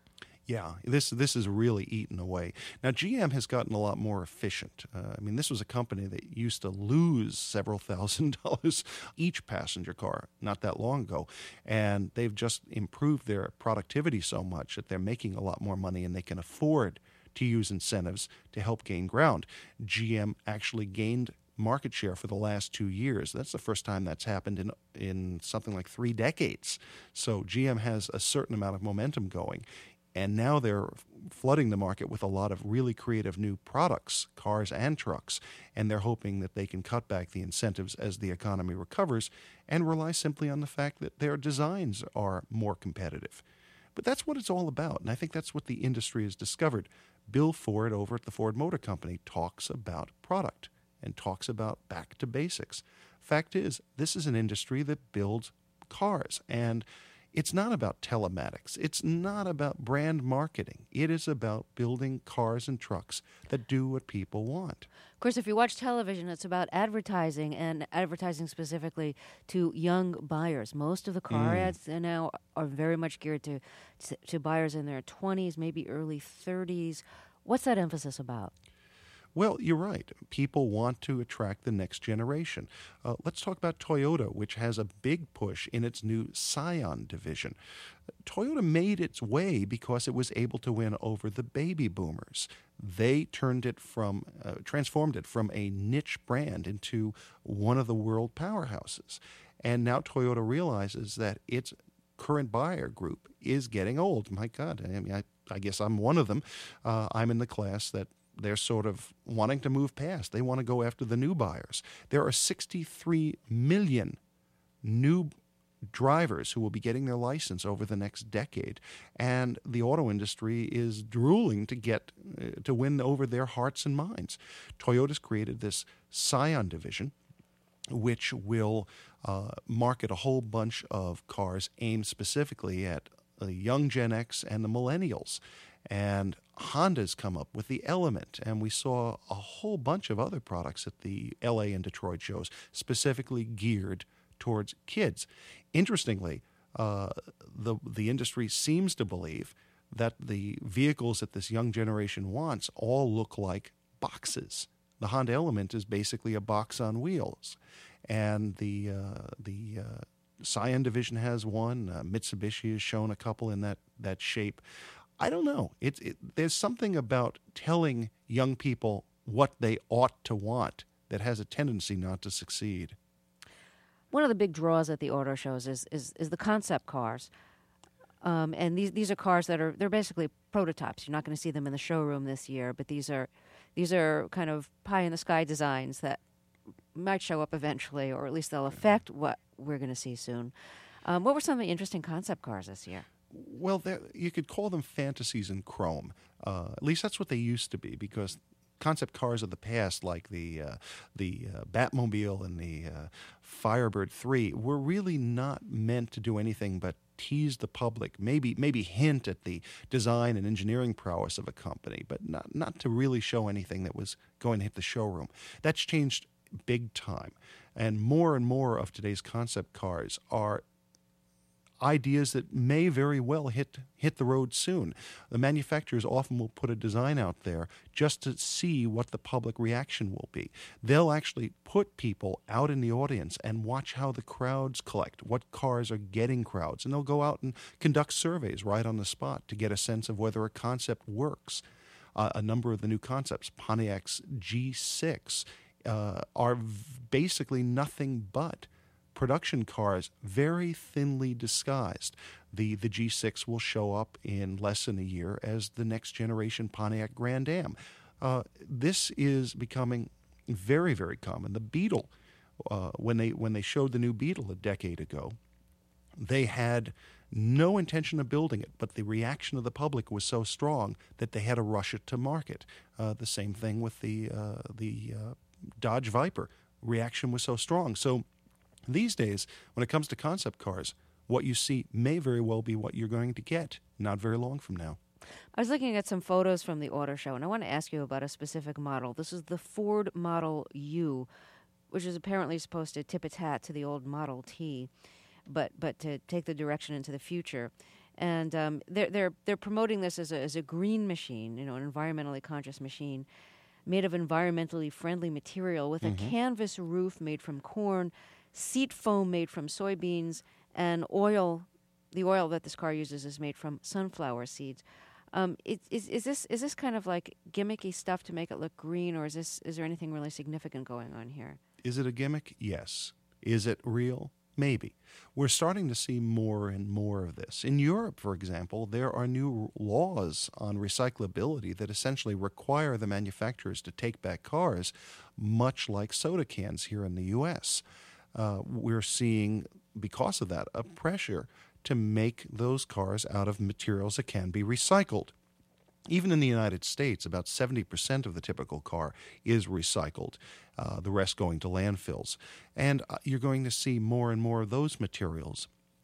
Yeah, this this is really eaten away. Now, G M has gotten a lot more efficient. Uh, I mean, this was a company that used to lose several thousand dollars each passenger car not that long ago, and they've just improved their productivity so much that they're making a lot more money and they can afford to use incentives to help gain ground. G M actually gained market share for the last two years. That's the first time that's happened in in something like three decades. So G M has a certain amount of momentum going. And now they're flooding the market with a lot of really creative new products, cars and trucks, and they're hoping that they can cut back the incentives as the economy recovers and rely simply on the fact that their designs are more competitive. But that's what it's all about, and I think that's what the industry has discovered. Bill Ford over at the Ford Motor Company talks about product and talks about back to basics. Fact is, this is an industry that builds cars, and it's not about telematics. It's not about brand marketing. It is about building cars and trucks that do what people want. Of course, if you watch television, it's about advertising, and advertising specifically to young buyers. Most of the car Mm. ads now are very much geared to, to to buyers in their twenties, maybe early thirties. What's that emphasis about? Well, you're right. People want to attract the next generation. Uh, let's talk about Toyota, which has a big push in its new Scion division. Toyota made its way because it was able to win over the baby boomers. They turned it from, uh, transformed it from a niche brand into one of the world powerhouses. And now Toyota realizes that its current buyer group is getting old. My God, I mean, I, I guess I'm one of them. Uh, I'm in the class that they're sort of wanting to move past. They want to go after the new buyers. There are sixty-three million new drivers who will be getting their license over the next decade, and the auto industry is drooling to get uh, to win over their hearts and minds. Toyota's created this Scion division, which will uh, market a whole bunch of cars aimed specifically at the young Gen X and the millennials. And Honda's come up with the Element, and we saw a whole bunch of other products at the L A and Detroit shows, specifically geared towards kids. Interestingly, uh, the the industry seems to believe that the vehicles that this young generation wants all look like boxes. The Honda Element is basically a box on wheels, and the uh, the uh, Scion division has one. Uh, Mitsubishi has shown a couple in that that shape. I don't know. It's it, there's something about telling young people what they ought to want that has a tendency not to succeed. One of the big draws at the auto shows is is, is the concept cars, um, and these these are cars that are they're basically prototypes. You're not going to see them in the showroom this year, but these are these are kind of pie in the sky designs that might show up eventually, or at least they'll affect what we're going to see soon. Um, what were some of the interesting concept cars this year? Well, you could call them fantasies in chrome. Uh, at least that's what they used to be, because concept cars of the past, like the uh, the uh, Batmobile and the uh, Firebird three, were really not meant to do anything but tease the public, maybe maybe hint at the design and engineering prowess of a company, but not, not to really show anything that was going to hit the showroom. That's changed big time. And more and more of today's concept cars are ideas that may very well hit hit the road soon. The manufacturers often will put a design out there just to see what the public reaction will be. They'll actually put people out in the audience and watch how the crowds collect, what cars are getting crowds, and they'll go out and conduct surveys right on the spot to get a sense of whether a concept works. Uh, a number of the new concepts, Pontiac's G six, uh, are v- basically nothing but production cars, very thinly disguised. The the G six will show up in less than a year as the next generation Pontiac Grand Am. Uh, this is becoming very, very common. The Beetle, uh, when they when they showed the new Beetle a decade ago, they had no intention of building it, but the reaction of the public was so strong that they had to rush it to market. Uh, the same thing with the uh, the uh, Dodge Viper. Reaction was so strong. So these days, when it comes to concept cars, what you see may very well be what you're going to get not very long from now. I was looking at some photos from the auto show, and I want to ask you about a specific model. This is the Ford Model U, which is apparently supposed to tip its hat to the old Model T, but but to take the direction into the future. And um, they're they're they're promoting this as a as a green machine, you know, an environmentally conscious machine, made of environmentally friendly material with Mm-hmm. a canvas roof made from corn, seat foam made from soybeans, and oil. The oil that this car uses is made from sunflower seeds. Um, it, is is this is this kind of like gimmicky stuff to make it look green, or is this is there anything really significant going on here? Is it a gimmick? Yes. Is it real? Maybe. We're starting to see more and more of this. In Europe, for example, there are new laws on recyclability that essentially require the manufacturers to take back cars, much like soda cans here in the U S. Uh, we're seeing, because of that, a pressure to make those cars out of materials that can be recycled. Even in the United States, about seventy percent of the typical car is recycled, uh, the rest going to landfills. And uh, you're going to see more and more of those materials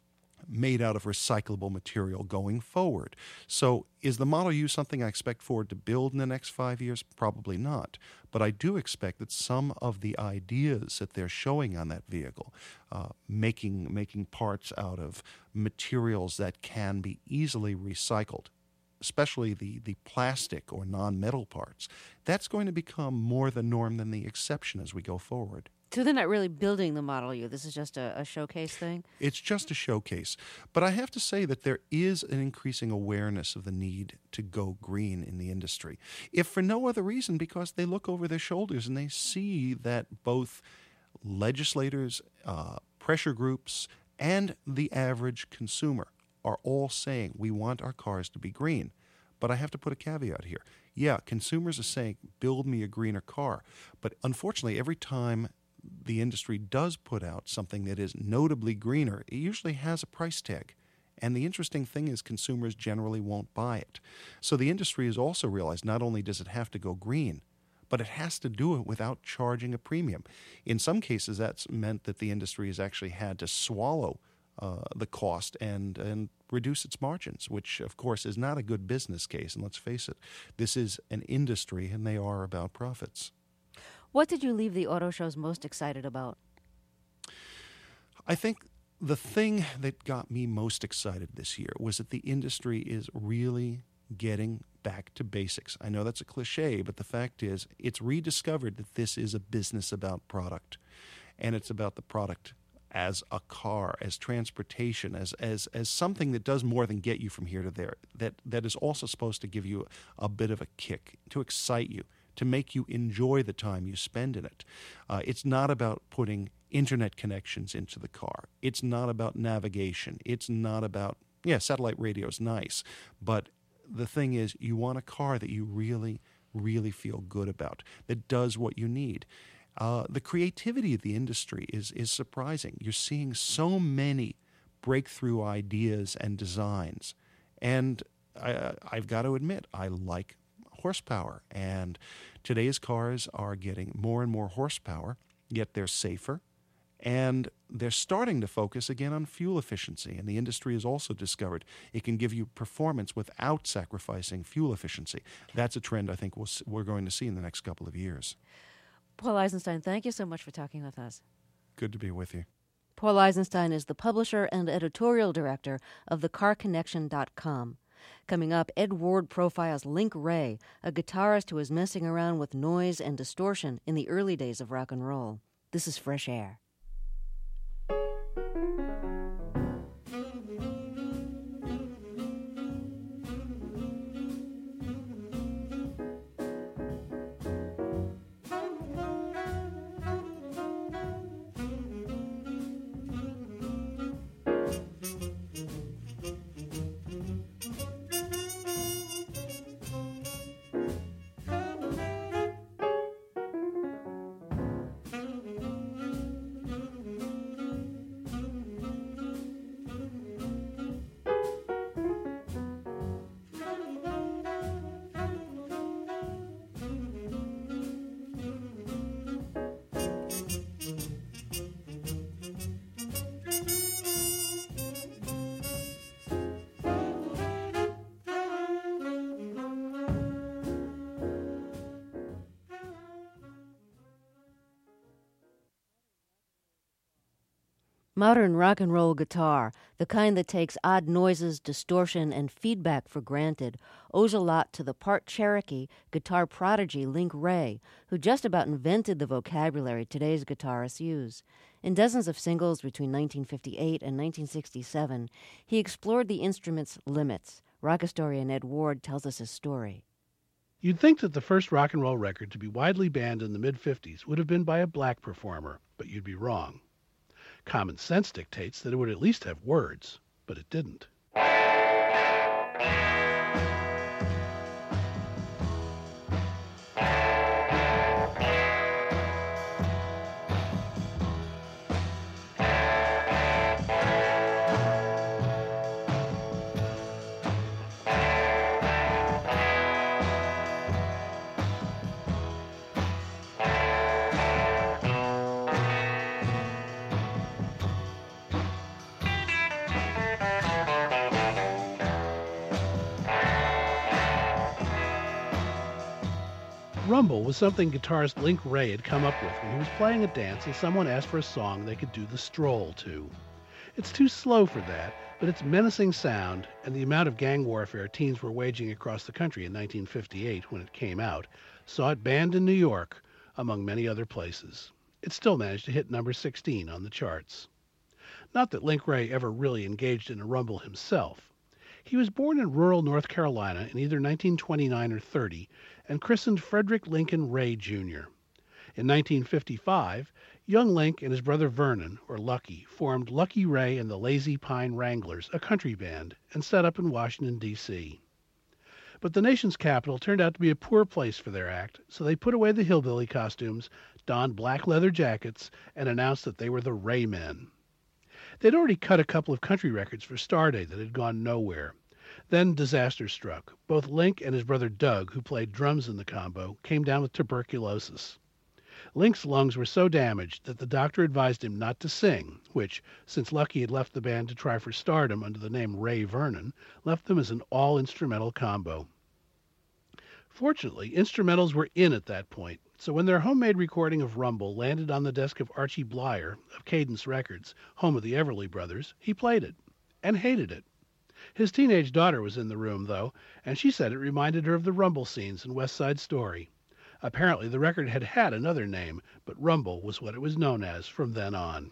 made out of recyclable material going forward. So is the Model U something I expect Ford to build in the next five years? Probably not. But I do expect that some of the ideas that they're showing on that vehicle, uh, making, making parts out of materials that can be easily recycled, especially the, the plastic or non-metal parts, that's going to become more the norm than the exception as we go forward. So they're not really building the Model U. This is just a, a showcase thing? It's just a showcase. But I have to say that there is an increasing awareness of the need to go green in the industry, if for no other reason because they look over their shoulders and they see that both legislators, uh, pressure groups, and the average consumer are all saying we want our cars to be green. But I have to put a caveat here. Yeah, consumers are saying, build me a greener car. But unfortunately, every time the industry does put out something that is notably greener, it usually has a price tag. And the interesting thing is consumers generally won't buy it. So the industry has also realized not only does it have to go green, but it has to do it without charging a premium. In some cases, that's meant that the industry has actually had to swallow uh, the cost and, and reduce its margins, which, of course, is not a good business case. And let's face it, this is an industry, and they are about profits. What did you leave the auto shows most excited about? I think the thing that got me most excited this year was that the industry is really getting back to basics. I know that's a cliche, but the fact is it's rediscovered that this is a business about product, and it's about the product as a car, as transportation, as as as something that does more than get you from here to there, that that is also supposed to give you a bit of a kick, to excite you, to make you enjoy the time you spend in it. Uh, it's not about putting internet connections into the car. It's not about navigation. It's not about, yeah, satellite radio is nice, but the thing is you want a car that you really, really feel good about, that does what you need. Uh, the creativity of the industry is is surprising. You're seeing so many breakthrough ideas and designs. And I, I've got to admit, I like horsepower. And today's cars are getting more and more horsepower, yet they're safer. And they're starting to focus again on fuel efficiency. And the industry has also discovered it can give you performance without sacrificing fuel efficiency. That's a trend I think we'll, we're going to see in the next couple of years. Paul Eisenstein, thank you so much for talking with us. Good to be with you. Paul Eisenstein is the publisher and editorial director of the car connection dot com. Coming up, Ed Ward profiles Link Wray, a guitarist who was messing around with noise and distortion in the early days of rock and roll. This is Fresh Air. Modern rock and roll guitar, the kind that takes odd noises, distortion, and feedback for granted, owes a lot to the part Cherokee guitar prodigy Link Wray, who just about invented the vocabulary today's guitarists use. In dozens of singles between nineteen fifty-eight and nineteen sixty-seven, he explored the instrument's limits. Rock historian Ed Ward tells us his story. You'd think that the first rock and roll record to be widely banned in the mid-fifties would have been by a black performer, but you'd be wrong. Common sense dictates that it would at least have words, but it didn't. Rumble was something guitarist Link Wray had come up with when he was playing a dance and someone asked for a song they could do the stroll to. It's too slow for that, but its menacing sound and the amount of gang warfare teens were waging across the country in nineteen fifty-eight when it came out saw it banned in New York, among many other places. It still managed to hit number sixteen on the charts. Not that Link Wray ever really engaged in a rumble himself. He was born in rural North Carolina in either nineteen twenty-nine or thirty and christened Frederick Lincoln Wray, Junior In nineteen fifty-five, young Link and his brother Vernon, or Lucky, formed Lucky Wray and the Lazy Pine Wranglers, a country band, and set up in Washington, D C But the nation's capital turned out to be a poor place for their act, so they put away the hillbilly costumes, donned black leather jackets, and announced that they were the Wray Men. They'd already cut a couple of country records for Starday that had gone nowhere. Then disaster struck. Both Link and his brother Doug, who played drums in the combo, came down with tuberculosis. Link's lungs were so damaged that the doctor advised him not to sing, which, since Lucky had left the band to try for stardom under the name Ray Vernon, left them as an all-instrumental combo. Fortunately, instrumentals were in at that point, so when their homemade recording of Rumble landed on the desk of Archie Blyer of Cadence Records, home of the Everly Brothers, he played it, and hated it. His teenage daughter was in the room, though, and she said it reminded her of the Rumble scenes in West Side Story. Apparently, the record had had another name, but Rumble was what it was known as from then on.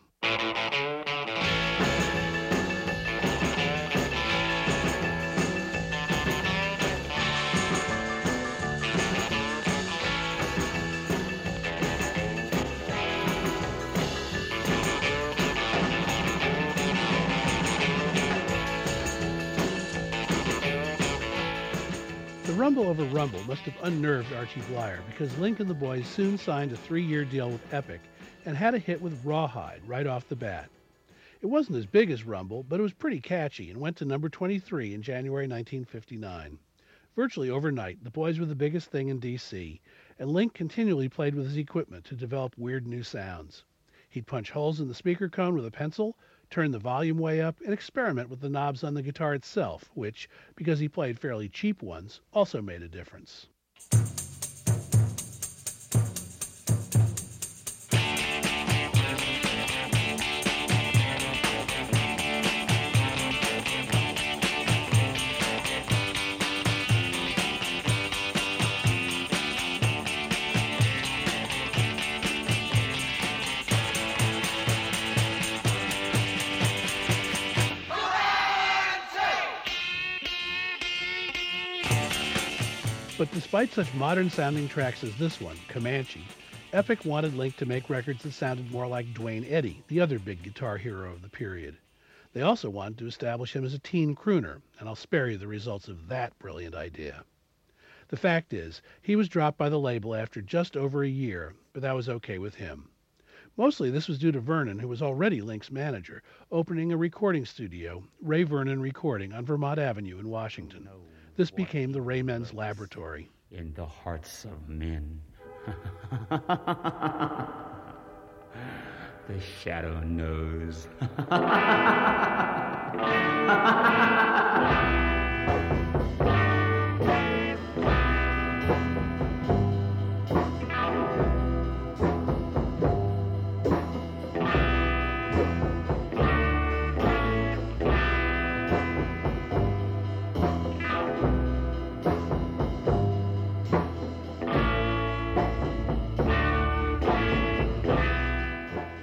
The rumble over Rumble must have unnerved Archie Blyer because Link and the boys soon signed a three-year deal with Epic and had a hit with Rawhide right off the bat. It wasn't as big as Rumble, but it was pretty catchy and went to number twenty-three in January nineteen fifty-nine. Virtually overnight, the boys were the biggest thing in D C, and Link continually played with his equipment to develop weird new sounds. He'd punch holes in the speaker cone with a pencil, turn the volume way up, and experiment with the knobs on the guitar itself, which, because he played fairly cheap ones, also made a difference. But despite such modern-sounding tracks as this one, Comanche, Epic wanted Link to make records that sounded more like Duane Eddy, the other big guitar hero of the period. They also wanted to establish him as a teen crooner, and I'll spare you the results of that brilliant idea. The fact is, he was dropped by the label after just over a year, but that was okay with him. Mostly this was due to Vernon, who was already Link's manager, opening a recording studio, Ray Vernon Recording, on Vermont Avenue in Washington. This became the Wray Men's laboratory. In the hearts of men. The shadow knows.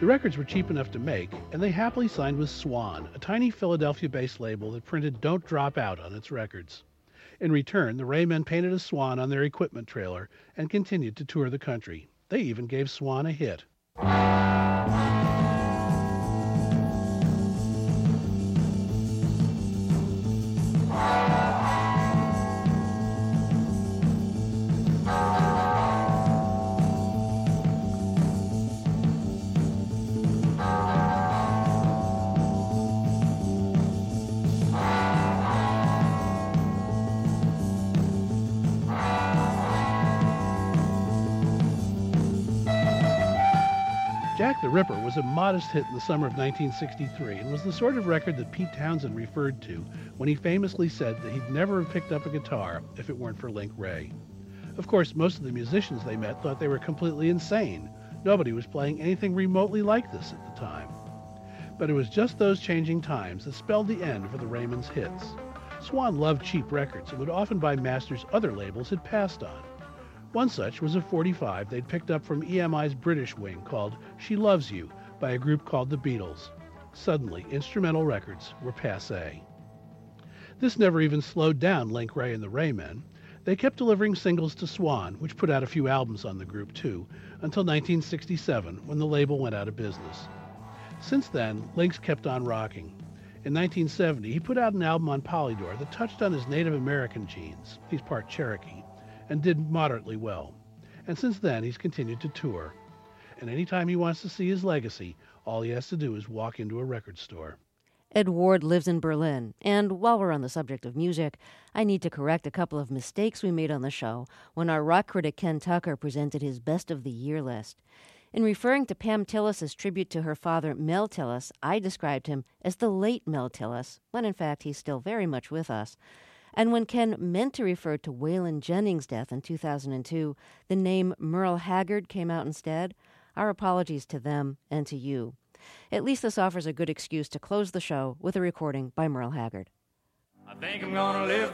The records were cheap enough to make, and they happily signed with Swan, a tiny Philadelphia-based label that printed Don't Drop Out on its records. In return, the Raymen painted a swan on their equipment trailer and continued to tour the country. They even gave Swan a hit. Jack the Ripper was a modest hit in the summer of nineteen sixty-three and was the sort of record that Pete Townsend referred to when he famously said that he'd never have picked up a guitar if it weren't for Link Wray. Of course, most of the musicians they met thought they were completely insane. Nobody was playing anything remotely like this at the time. But it was just those changing times that spelled the end for the Raymen's hits. Swan loved cheap records and would often buy masters other labels had passed on. One such was a forty-five they'd picked up from E M I's British wing called She Loves You by a group called the Beatles. Suddenly, instrumental records were passé. This never even slowed down Link Wray and the Raymen. They kept delivering singles to Swan, which put out a few albums on the group too, until nineteen sixty-seven when the label went out of business. Since then, Link's kept on rocking. In nineteen seventy, he put out an album on Polydor that touched on his Native American genes, he's part Cherokee, and did moderately well. And since then, he's continued to tour. And anytime he wants to see his legacy, all he has to do is walk into a record store. Ed Ward lives in Berlin, and while we're on the subject of music, I need to correct a couple of mistakes we made on the show when our rock critic Ken Tucker presented his Best of the Year list. In referring to Pam Tillis's tribute to her father, Mel Tillis, I described him as the late Mel Tillis, when in fact he's still very much with us. And when Ken meant to refer to Waylon Jennings' death in two thousand two, the name Merle Haggard came out instead. Our apologies to them and to you. At least this offers a good excuse to close the show with a recording by Merle Haggard. I think I'm gonna live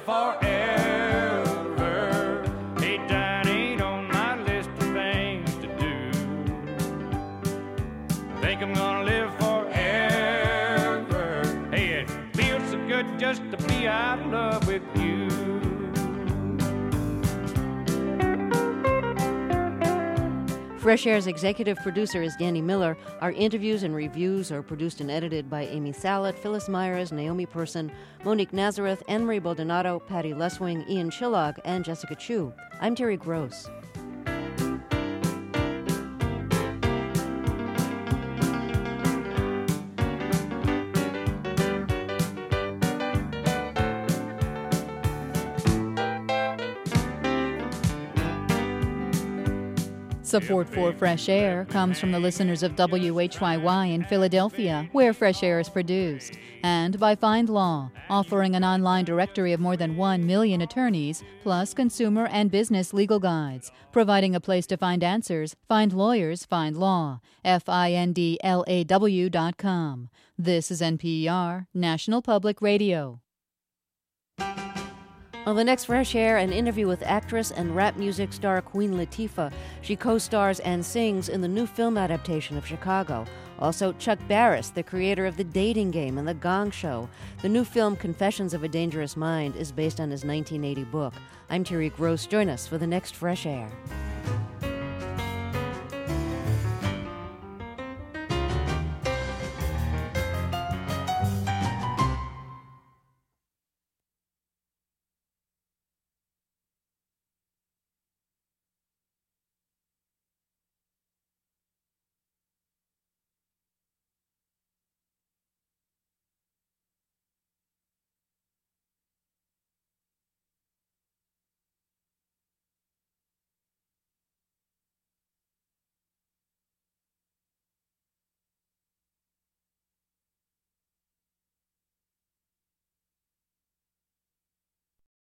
forever. Hey, dying ain't on my list of things to do. I think I'm gonna live forever. Hey, it feels so good just to be out of love with you. Fresh Air's executive producer is Danny Miller. Our interviews and reviews are produced and edited by Amy Salet, Phyllis Myers, Naomi Person, Monique Nazareth, Anne-Marie Baldonado, Patty Leswing, Ian Chillog, and Jessica Chu. I'm Terry Gross. Support for Fresh Air comes from the listeners of W H Y Y in Philadelphia, where Fresh Air is produced, and by Find Law, offering an online directory of more than one million attorneys, plus consumer and business legal guides, providing a place to find answers. Find lawyers, find law. F I N D L A W dot com. This is N P R, National Public Radio. On the next Fresh Air, an interview with actress and rap music star Queen Latifah. She co-stars and sings in the new film adaptation of Chicago. Also, Chuck Barris, the creator of The Dating Game and The Gong Show. The new film Confessions of a Dangerous Mind is based on his nineteen eighty book. I'm Terry Gross. Join us for the next Fresh Air.